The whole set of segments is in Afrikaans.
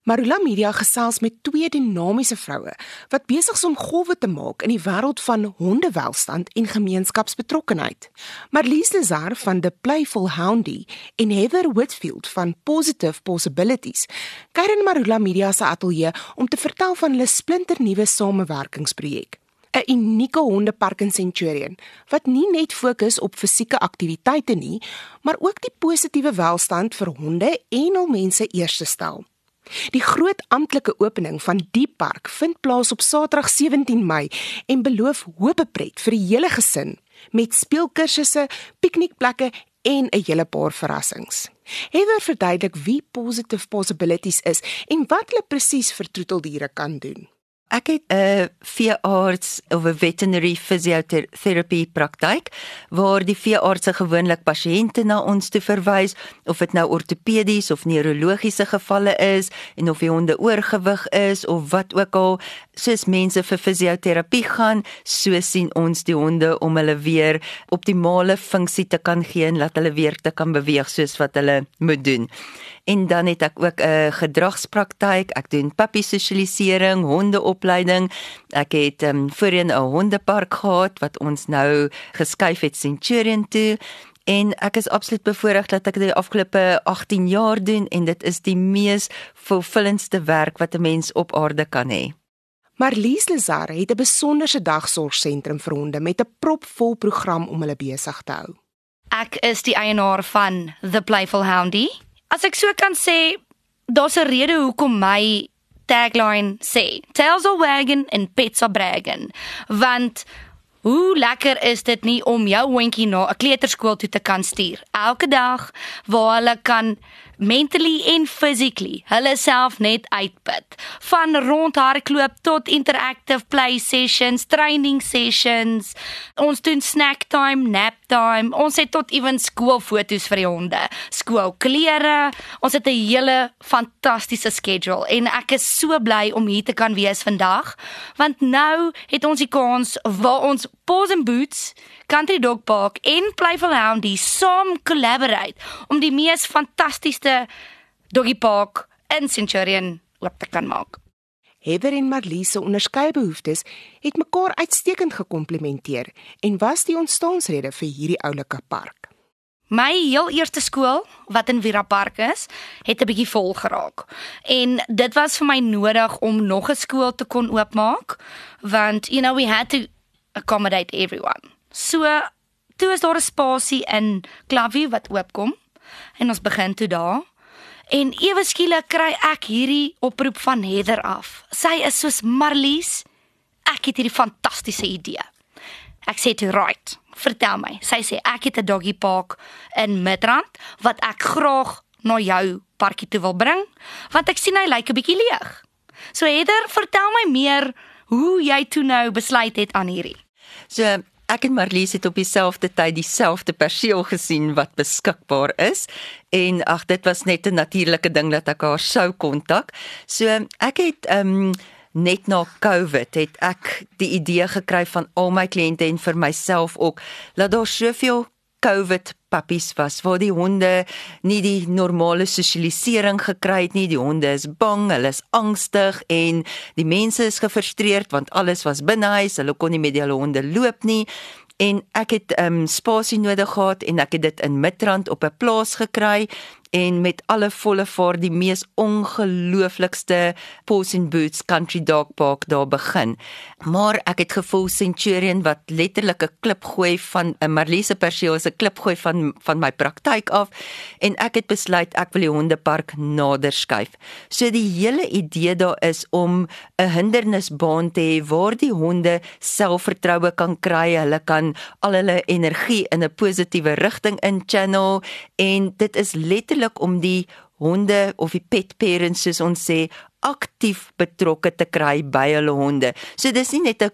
Marula Media gesels met twee dinamiese vroue wat besig is om golwe te maak in die wêreld van hondewelstand en gemeenskapsbetrokkenheid. Marlies Lazar van The Playful Houndie en Heather Whitfield van Positive Possibilities kuier in Marula Media se ateljee om te vertel van hulle splinternuwe samewerkingsprojek. 'n Unieke hondepark in Centurion wat nie net fokus op fisieke aktiwiteite nie, maar ook die positiewe welstand vir honde en hul mense eerste stel. Die groot amptelike opening van die park vind plaas op Saterdag 17 Mei en beloof hoë pret vir die hele gesin met speelkursusse, piknikplekke en 'n hele paar verrassings. Heather verduidelik wie Positive Possibilities is en wat hulle presies vir troeteldiere kan doen. Ek het 'n veearts of 'n veterinary physiotherapie praktyk waar die veeartse gewoonlik pasiënte na ons toe verwys, of dit nou ortopedies of neurologiese gevalle is en of die honde oorgewig is of wat ook al. Soos mense vir fisioterapie gaan, so sien ons die honde om hulle weer optimale funksie te kan gee en laat hulle weer te kan beweeg soos wat hulle moet doen. En dan het ek ook 'n gedragspraktyk, ek doen puppy-sosialisering, hondeopleiding, ek het voorheen 'n hondepark gehad, wat ons nou geskuif het Centurion toe, en ek is absoluut bevoorreg dat ek dit die afgelope 18 jaar doen, en dit is die mees vervullendste werk wat 'n mens op aarde kan hê. Marlies Lazar het 'n besonderse dagsorgsentrum vir honde met 'n propvol program om hulle besig te hou. Ek is die eienaar van The Playful Houndie. As ek so kan sê, daar's 'n rede hoekom my tagline sê, tails are wagging and pets are bragging. Want hoe lekker is dit nie om jou hondjie na 'n kleuterskool toe te kan stuur, elke dag, waar hulle kan mentally en physically hulle self net uitput. Van rondhardloop tot interactive play sessions, training sessions. Ons doen snack time, nap time. Ons het tot ewen skoolfoto's vir die honde, skoolklere. Ons het 'n hele fantastiese schedule en ek is so bly om hier te kan wees vandag, want nou het ons die kans waar ons Paws and Boots, Country Dog Park en Playful Houndie saam collaborate om die mees fantastiese doggy park in Centurion oop te kan maak. Heather en Marlies se onderskeie behoeftes het mekaar uitstekend gekomplementeer en was die ontstaansrede vir hierdie oulike park. My heel eerste skool, wat in Vira Park is, het 'n bietjie vol geraak. En dit was vir my nodig om nog 'n skool te kon oopmaak, want we had to accommodate everyone. So, toe is daar 'n spasie in Klavie wat oopkom, en ons begin toe daar, en ewe skielik kry ek hierdie oproep van Heather af. Sy is soos, Marlies, ek het hierdie fantastiese idee. Ek sê toe, right, vertel my. Sy sê, ek het 'n doggy park in Midrand, wat ek graag na jou parkie toe wil bring, want ek sien hy lyk 'n bietjie leeg. So Heather, vertel my meer hoe jy toe nou besluit het aan hierdie. So, ek en Marlies het op dieselfde tyd dieselfde perseel gesien wat beskikbaar is, en dit was net 'n natuurlike ding dat ek haar sou kontak. So, ek het net na COVID het ek die idee gekry van al my kliënte en vir myself ook, dat daar soveel COVID puppies was, waar die honde nie die normale sosialisering gekry het nie, die honde is bang, hulle is angstig, en die mense is gefrustreerd, want alles was binnehuis, hulle kon nie met hulle honde loop nie, en ek het spasie nodig gehad, en ek het dit in Midrand op 'n plaas gekry, en met alle volle vaart die mees ongelooflikste Paws and Boots Country Dog Park daar begin. Maar ek het gevoel Centurion wat letterlik 'n klip gooi van 'n Marlies perseel is 'n klip gooi van my praktyk af, en ek het besluit ek wil die hondepark nader skuif. So die hele idee daar is om 'n hindernisbaan te hê waar die honde selfvertroue kan kry, hulle kan al hulle energie in 'n positiewe rigting in channel, en dit is letterlik om die honde of die pet parents, soos ons sê, aktief betrokke te kry by hulle honde. So dis nie net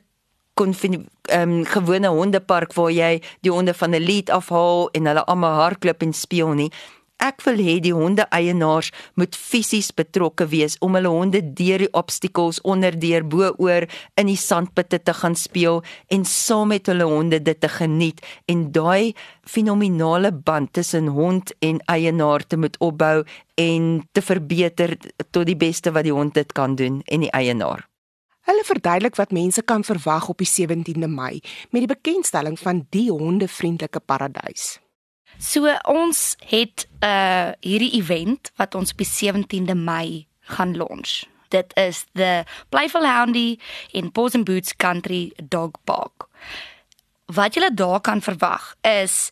'n gewone hondepark waar jy die honde van 'n lead afhaal en hulle almal hardloop en speel nie. ek wil hê die honde-eienaars moet fisies betrokke wees om hulle honde deur die obstacles, onderdeur, bo-oor, in die sandpitte te gaan speel en saam met hulle honde dit te geniet en daai fenominale band tussen hond en eienaar te moet opbou en te verbeter tot die beste wat die hond dit kan doen en die eienaar. Hulle verduidelik wat mense kan verwag op die 17de Mei met die bekendstelling van die hondevriendelike paradys. So ons het hierdie event wat ons op die 17de Mei gaan launch. Dit is the Playful Houndy in Paws and Boots Country Dog Park. Wat julle daar kan verwag is,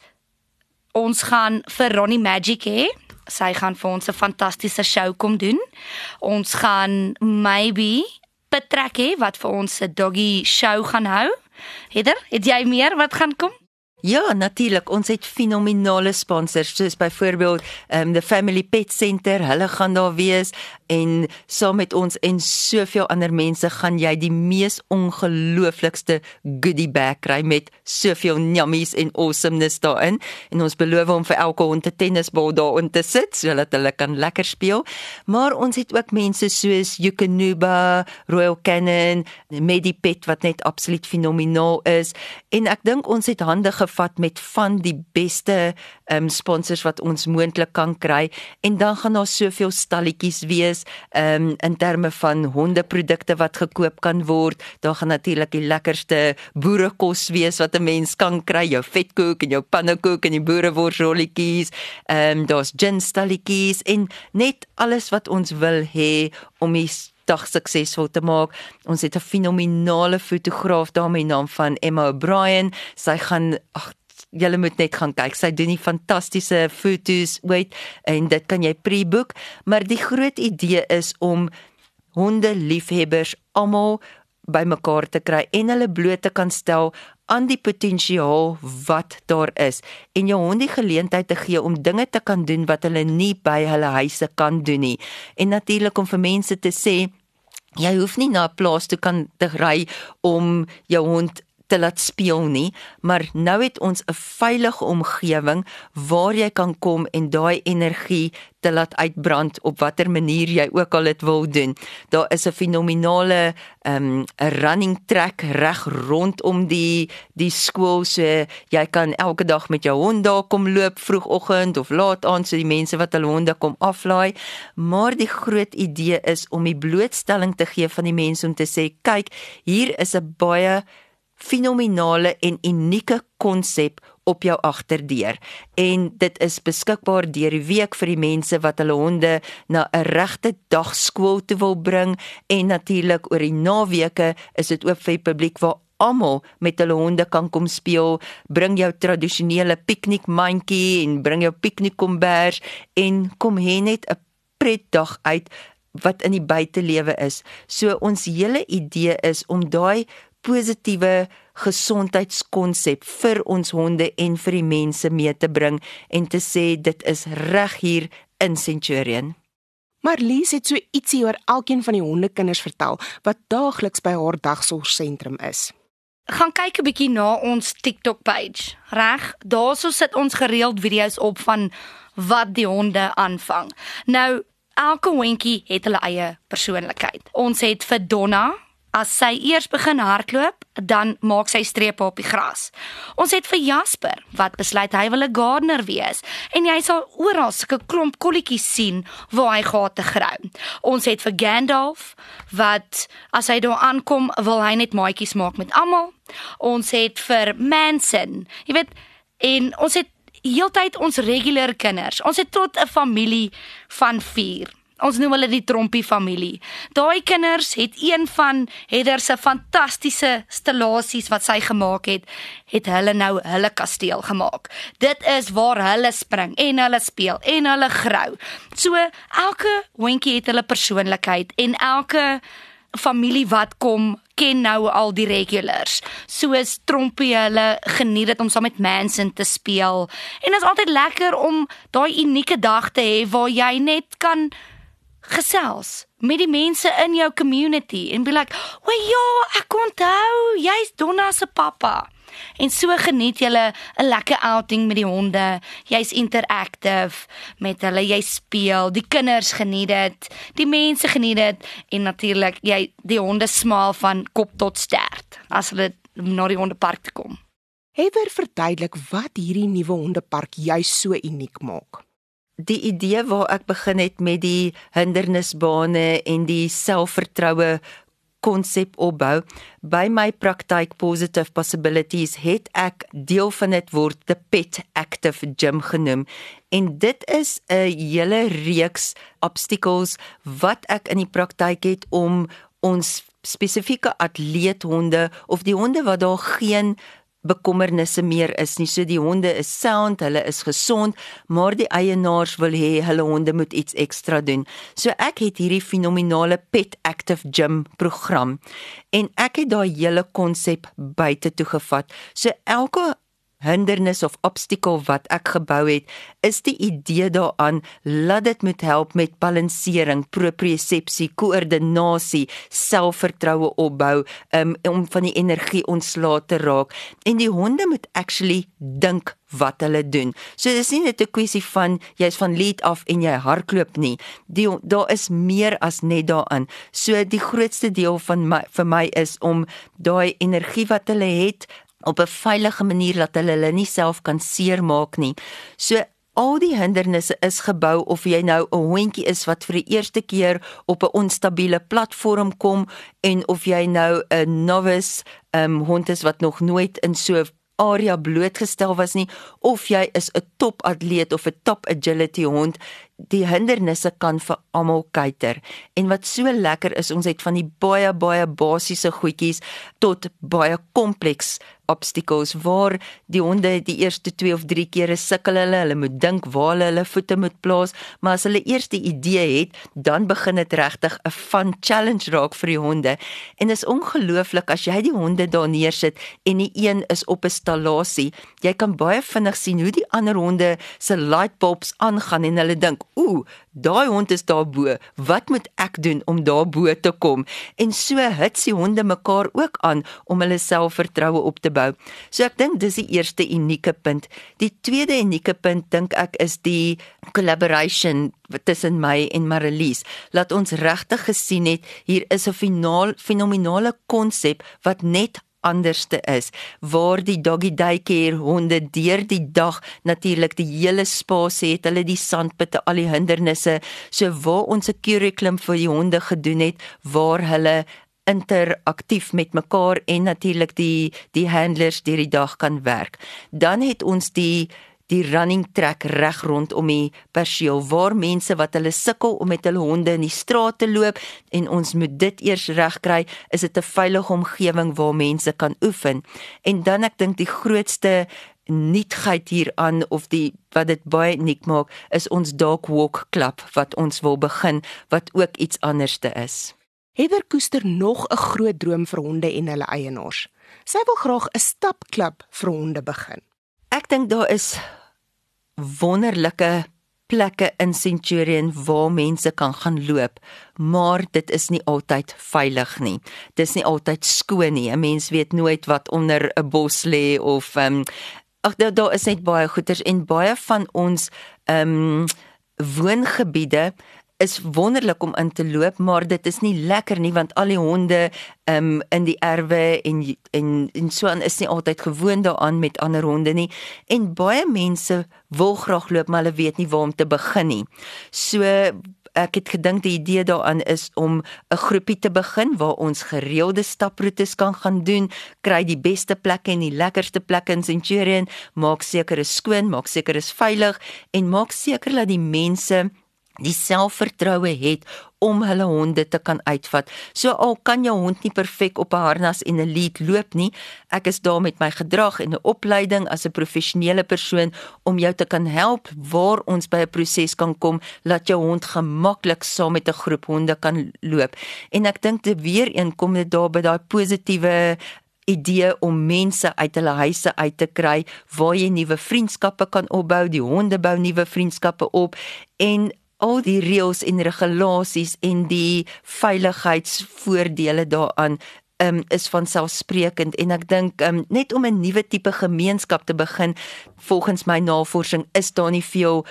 ons gaan vir Ronnie Magic hê. Sy gaan vir ons 'n fantastiese show kom doen. Ons gaan maybe Patrick hê wat vir ons 'n doggy show gaan hou. Heather, het jy meer wat gaan kom? Ja, natuurlik. Ons het fenominale sponsors, soos byvoorbeeld the Family Pet Center, hulle gaan daar wees en saam met ons en soveel ander mense gaan jy die mees ongelooflikste goodie bag kry met soveel njammies en awesomeness daarin. En ons beloof om vir elke hond 'n tennisbal daarin te sit sodat hulle kan lekker speel. Maar ons het ook mense soos Yukonuba, Royal Canin, Medipet wat net absoluut fenomenaal is. En ek dink ons het hande gevat met van die beste sponsors wat ons moontlik kan kry en dan gaan daar soveel stalletjies wees in terme van hondeprodukte wat gekoop kan word. Daar gaan natuurlik die lekkerste boerekos wees wat 'n mens kan kry, jou vetkoek en jou pannekoek en die boereworsrolletjies. Daar's gin stalletjies en net alles wat ons wil hê om die dag suksesvol te maak. Ons het 'n fenominale fotograaf daar met die naam van Emma O'Brien. Sy gaan, julle moet net gaan kyk. Sy doen die fantastiese foto's ooit en dit kan jy pre-book. Maar die groot idee is om hondeliefhebbers almal bymekaar te kry en hulle bloot te kan stel aan die potensiaal wat daar is en jou hond die geleentheid te gee om dinge te kan doen wat hulle nie by hulle huise kan doen nie. En natuurlik om vir mense te sê, jy hoef nie na 'n plaas toe kan te ry om jou hond te laat speel nie, maar nou het ons 'n veilige omgewing waar jy kan kom en daai energie te laat uitbrand op watter manier jy ook al dit wil doen. Daar is 'n fenominale running track reg rondom die skool, so jy kan elke dag met jou hond daar kom loop vroegoggend of laat aand, so die mense wat hulle honde kom aflaai. Maar die groot idee is om die blootstelling te gee van die mense om te sê, kyk, hier is 'n baie fenominale en unieke konsep op jou agterdeur en dit is beskikbaar deur die week vir die mense wat hulle honde na 'n regte dag skool toe wil bring en natuurlik oor die naweke is dit oop vir die publiek waar almal met hulle honde kan kom speel. Bring jou tradisionele piknikmandjie en bring jou piknikkombers en kom hê net 'n pretdag uit wat in die buitelewe is. So ons hele idee is om daai positiewe gesondheidskonsep vir ons honde en vir die mense mee te bring en te sê dit is reg hier in Centurion. Marlies het so ietsie oor elkeen van die hondekinders vertel wat daagliks by haar dagsorgsentrum is. Gaan kyk 'n bietjie na ons TikTok page. Reg, daarso sit ons gereeld video's op van wat die honde aanvang. Nou, elke hondjie het hulle eie persoonlikheid. Ons het vir Donna, as sy eers begin hardloop, dan maak sy strepe op die gras. Ons het vir Jasper, wat besluit hy wil 'n gardener wees, en jy sal oral sulke klomp kolletjies sien waar hy gate grou. Ons het vir Gandalf, wat as hy daar aankom, wil hy net maatjies maak met almal. Ons het vir Manson, jy weet, en ons het heeltyd ons regular kinders. Ons het tot 'n familie van 4. Ons noem hulle die Trompie familie. Daai kinders het een van Heather se fantastiese stellasies wat sy gemaak het hulle nou hulle kasteel gemaak. Dit is waar hulle spring en hulle speel en hulle grou. So elke hondjie het hulle persoonlikheid en elke familie wat kom ken nou al die regulars. Soos Trompie, hulle geniet dit om saam met Manson te speel. En dit is altyd lekker om daai unieke dag te hê waar jy net kan gesels met die mense in jou community en be like, "O ja, ek onthou, jy's Donna se pappa." En so geniet jy 'n lekker outing met die honde. Jy's interactive met hulle, jy speel, die kinders geniet dit, die mense geniet dit en natuurlik die honde smaal van kop tot stert as hulle na die hondepark toe kom. Heather verduidelik wat hierdie nuwe hondepark juis so uniek maak. Die idee waar ek begin het met die hindernisbane en die selfvertroue konsep opbou, by my praktyk Positive Possibilities het ek deel van dit word the Pet Active Gym genoem. En dit is 'n hele reeks obstacles wat ek in die praktyk het om ons spesifieke atleethonde of die honde wat daar geen bekommernisse meer is nie. So die honde is sound, hulle is gesond, maar die eienaars wil hê hulle honde moet iets ekstra doen. So ek het hierdie fenominale Pet Active Gym program en ek het daai hele konsep buite toe gevat. So elke hindernis of obstacle wat ek gebou het, is die idee daaraan, laat dit moet help met balansering, propriosepsie, koördinasie, selfvertroue opbou, om van die energie ontslae te raak. En die honde moet actually dink wat hulle doen. So dis nie net 'n kwessie van, jy's van lead af en jy hardloop nie. Daar is meer as net daaraan. So die grootste deel van vir my is om daai energie wat hulle het, op 'n veilige manier dat hulle nie self kan seermaak nie. So al die hindernisse is gebou of jy nou 'n hondjie is wat vir die eerste keer op 'n onstabiele platform kom en of jy nou 'n novice hond is wat nog nooit in so area blootgestel was nie, of jy is 'n top atleet of 'n top agility hond, die hindernisse kan vir almal cater. En wat so lekker is, ons het van die baie basiese goedjies tot baie kompleks obstacles waar die honde die eerste 2 of 3 kere sukkel hulle moet dink waar hulle voete moet plaas, maar as hulle eers die idee het, dan begin dit regtig 'n fun challenge raak vir die honde. En is ongelooflik as jy die honde daar neersit en die een is op 'n stallasie, jy kan baie vinnig sien hoe die ander honde se lightbulbs aangaan en hulle dink, daai hond is daar bo, wat moet ek doen om daar bo te kom? En so hits die honde mekaar ook aan om hulle selfvertroue op te bou. So ek dink dis die eerste unieke punt. Die tweede unieke punt dink ek is die collaboration tussen my en Marlies. Laat ons regtig gesien het, hier is 'n fenominale konsep wat net anderste is, waar die doggy daycare honde deur die dag natuurlik die hele spasie het, hulle die sandpitte, al die hindernisse, so waar ons 'n curriculum vir die honde gedoen het, waar hulle interaktief met mekaar en natuurlik die handlers deur die dag kan werk. Dan het ons die running track reg rondom die perseel, waar mense wat hulle sukkel om met hulle honde in die straat te loop en ons moet dit eers reg kry, is dit 'n veilige omgewing waar mense kan oefen. En dan ek dink die grootste nuutheid hieraan of wat dit baie uniek maak, is ons Dog Walk Club wat ons wil begin, wat ook iets anderste is. Heather koester nog 'n groot droom vir honde en hulle eienaars. Sy wil graag 'n stapklub vir honde begin. Ek dink daar is wonderlike plekke in Centurion waar mense kan gaan loop, maar dit is nie altyd veilig nie. Dit is nie altyd skoon nie. 'n Mens weet nooit wat onder 'n bos lê of daar is net baie goeters en baie van ons woongebiede is wonderlik om in te loop, maar dit is nie lekker nie, want al die honde in die erwe en so aan is nie altyd gewoond daaraan met ander honde nie. En baie mense wil graag loop, maar hulle weet nie waar om te begin nie. So ek het gedink die idee daaraan is om 'n groepie te begin waar ons gereelde staproetes kan gaan doen, kry die beste plekke en die lekkerste plekke in Centurion, maak seker is skoon, maak seker is veilig en maak seker dat die mense die selfvertroue het om hulle honde te kan uitvat. So al kan jou hond nie perfek op 'n harnas en 'n lead loop nie, ek is daar met my gedrag en 'n opleiding as 'n professionele persoon om jou te kan help waar ons by 'n proses kan kom, laat jou hond gemaklik saam met 'n groep honde kan loop. En ek dink dit weer een kom dit daar by daai positiewe idee om mense uit hulle huise uit te kry, waar jy nuwe vriendskappe kan opbou, die honde bou nuwe vriendskappe op en al die reëls en regulasies en die veiligheidsvoordele daaraan is vanselfsprekend en ek dink net om 'n nuwe tipe gemeenskap te begin, volgens my navorsing is daar nie veel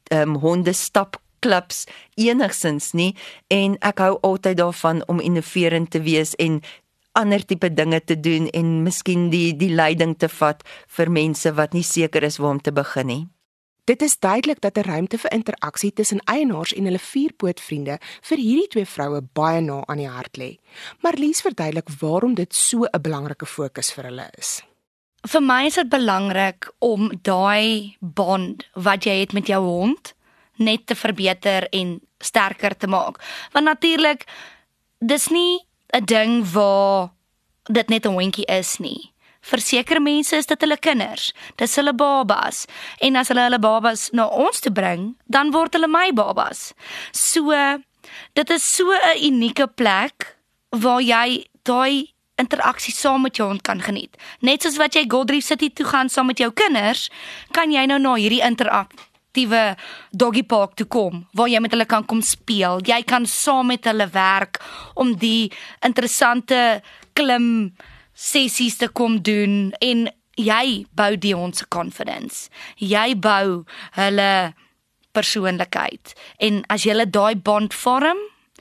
hondestapklubs enigsins nie en ek hou altyd daarvan om innoverend te wees en ander tipe dinge te doen en miskien die leiding te vat vir mense wat nie seker is waar om te begin nie. Dit is duidelik dat 'n ruimte vir interaksie tussen eienaars en hulle vierpootvriende vir hierdie twee vroue baie na aan die hart lê. Marlies verduidelik waarom dit so 'n belangrike fokus vir hulle is. Vir my is dit belangrik om daai bond wat jy het met jou hond net te verbeter en sterker te maak. Want natuurlik, dis nie 'n ding waar dit net 'n hondjie is nie. Vir sekere mense is dit hulle kinders, dis hulle babas. En as hulle babas na ons toe bring, dan word hulle my babas. So, dit is so 'n unieke plek waar jy daai interaksie saam met jou hond kan geniet. Net soos wat jy Goldreef City toe gaan saam met jou kinders, kan jy nou na hierdie interaktiewe doggy park toe kom, waar jy met hulle kan kom speel. Jy kan saam met hulle werk om die interessante klim sessies te kom doen en jy bou die hond se confidence. Jy bou hulle persoonlikheid en as jy daai bond vorm,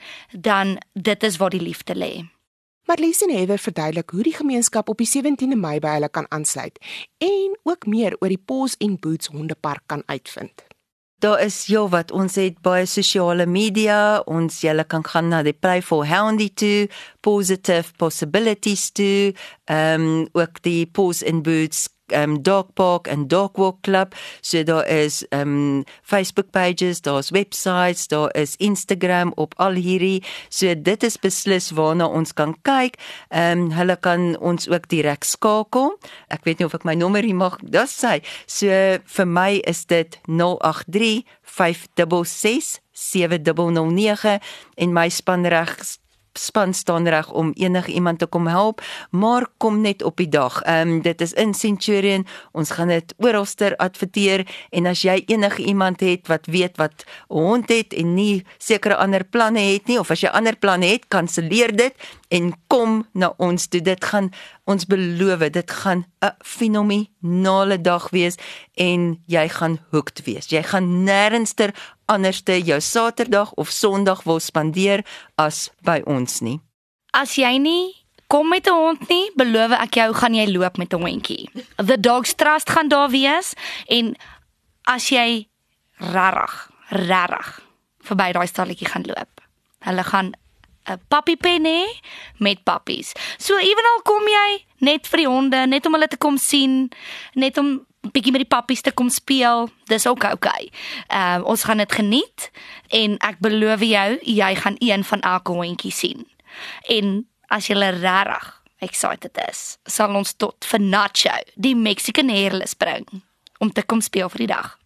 dan dit is waar die liefde lê. Marlies en Heather verduidelik hoe die gemeenskap op die 17de Mei by hulle kan aansluit en ook meer oor die Paws and Boots hondepark kan uitvind. Daar is wat ons het baie sosiale media, julle kan gaan na die Playful Houndie toe, Positive Possibilities toe, ook die Paws and Boots Dog Park en Dog Walk Club, so daar is Facebook pages, daar's websites, daar is Instagram op al hierdie, so dit is beslis waarna ons kan kyk, hulle kan ons ook direk skakel, ek weet nie of ek my nommer hier mag, dis sy, so vir my is dit 083 566 7009 en my span staan reg om enige iemand te kom help, maar kom net op die dag. Dit is in Centurion, ons gaan dit oralster adverteer en as jy enige iemand het wat weet wat 'n hond het en nie sekere ander planne het nie, of as jy ander planne het, kanselleer dit en kom na ons toe. Dit gaan, ons beloof, dit gaan 'n fenominale dag wees en jy gaan hooked wees. Jy gaan nêrenster anderste jou Saterdag of Sondag wil spandeer as by ons nie. As jy nie kom met 'n hond nie, beloof ek jou gaan jy loop met 'n hondjie. The Dogs Trust gaan daar wees en as jy regtig verby daai stalletjie gaan loop, hulle gaan 'n puppypen hê met puppies. So ewenal kom jy net vir die honde, net om hulle te kom sien, net om bietjie met die puppies te kom speel, dis ook okay. Ons gaan dit geniet en ek beloof jou, jy gaan een van elke hondjie sien. En as jy regtig excited is, sal ons tot vir Nacho, die Mexican hairless bring om te kom speel vir die dag.